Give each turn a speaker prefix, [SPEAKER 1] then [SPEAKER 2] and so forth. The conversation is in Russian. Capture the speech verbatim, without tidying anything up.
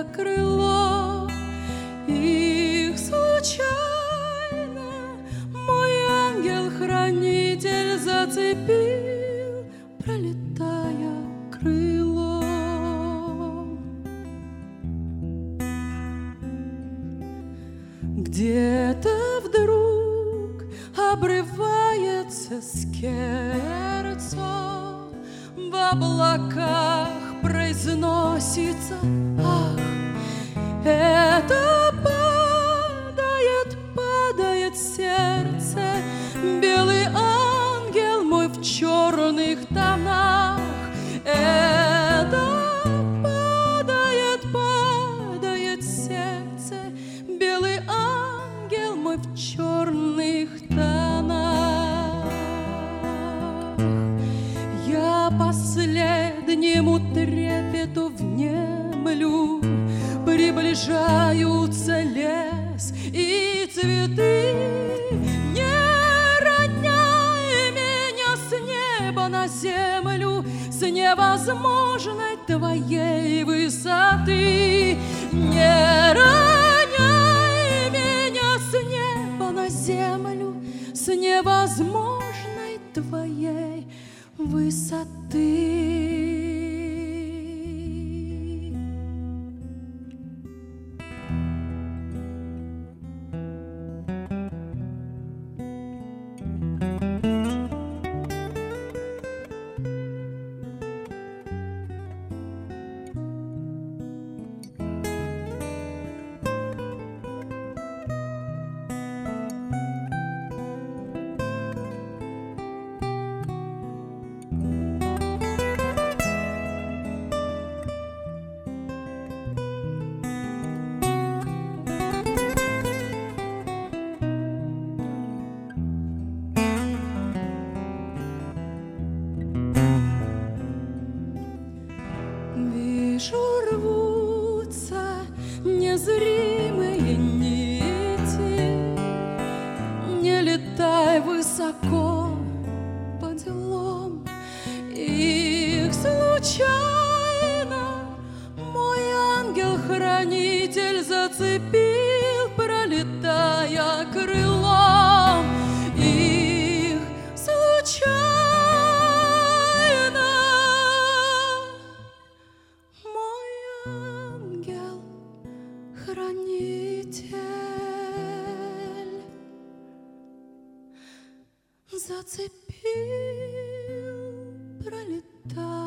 [SPEAKER 1] пролетая крыло. Их случайно мой ангел-хранитель зацепил, пролетая крыло. Где-то вдруг обрывается скерцо, в облаках произносится ах. Это падает, падает сердце, белый ангел мой в черных тонах. Это падает, падает сердце, белый ангел мой в черных тонах. Я последнему трепету внемлю, приближаются лес и цветы. Не роняй меня с неба на землю, с невозможной твоей высоты. Не роняй меня с неба на землю, с невозможной твоей высоты. Вижу, рвутся незримые нити, не летай высоко по делам. Их случайно мой ангел-хранитель зацепил, пролетая крылом. Их случайно мой ангел-хранитель зацепил, пролетая.